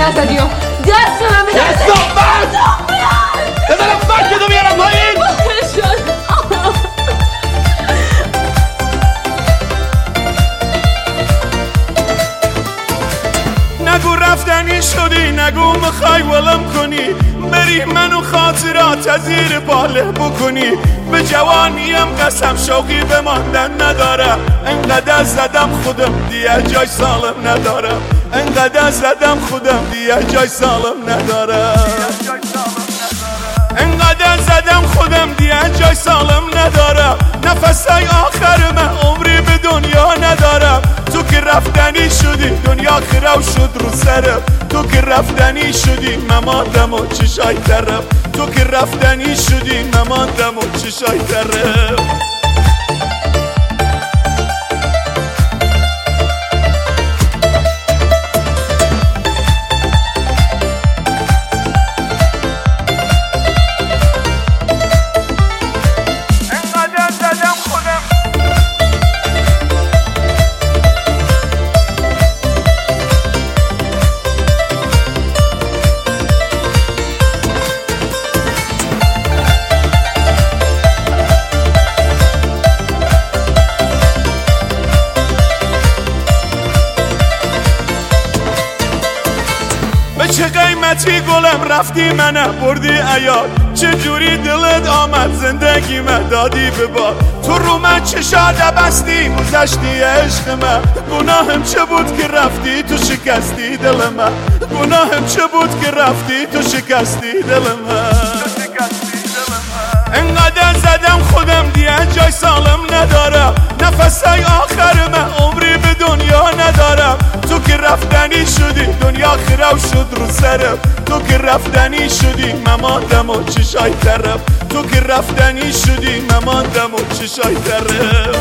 نزدی و دست من به دست بزنم فکتو بیارم پایین. نگو رفتنی شدی، نگو میخوای ولم کنی، بری منو خاطرات از زیر باله بکنی. به جوانیم قسم شوقی به ماندن ندارم، انقدر زدم خودم دیگه جای سالم ندارم، انقدر زدم خودم دیگه جای سالم ندارم، انقدر زدم خودم دیگه جای سالم ندارم. نفسای آخر من عمری به دنیا ندارم. تو که رفتنی شدی دنیا خراب شد رو سرم، تو که رفتنی شدی مماندم و چشای ترم، تو که رفتنی شدی مماندم و چشای ترم. چه قیمتی گلم رفتی منم بردی عیاد، چه جوری دلت آمد زندگی من دادی به باد. تو رو من چشات بستی گذشتی عشق من، گناهم چه بود که رفتی تو شکستی دل من، گناهم چه بود که رفتی تو شکستی دل من. انقدر زدم خودم دیگه جای سالم ندارم، نفسای آخر من عمری به دنیا ندارم. تو که رفتنی شدی دنیا خراب شد رو سرم، تو که رفتنی شدی مماندم و چشای ترم، تو که رفتنی شدی مماندم و چشای ترم.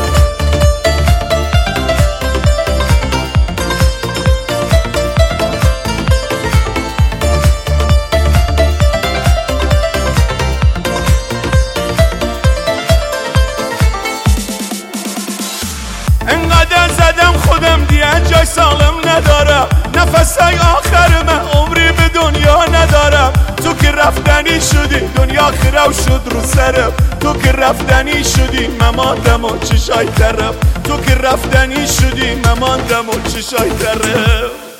انقدر زدم خودم دیگه جای سالم ندارم، نفسای آخر من عمری به دنیا ندارم. تو که رفتنی شدی دنیا خراب شد رو سرم، تو که رفتنی شدی مماندم و چشای ترم، تو که رفتنی شدی مماندم و چشای ترم.